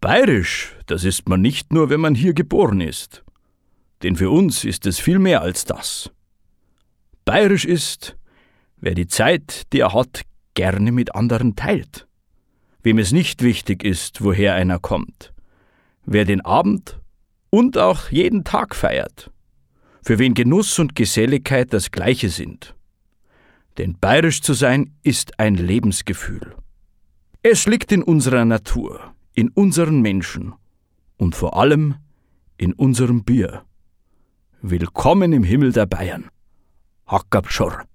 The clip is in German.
Bayerisch, das ist man nicht nur, wenn man hier geboren ist. Denn für uns ist es viel mehr als das. Bayerisch ist, wer die Zeit, die er hat, gerne mit anderen teilt. Wem es nicht wichtig ist, woher einer kommt. Wer den Abend und auch jeden Tag feiert. Für wen Genuss und Geselligkeit das Gleiche sind. Denn bayerisch zu sein ist ein Lebensgefühl. Es liegt in unserer Natur, in unseren Menschen und vor allem in unserem Bier. Willkommen im Himmel der Bayern. Hackabschor.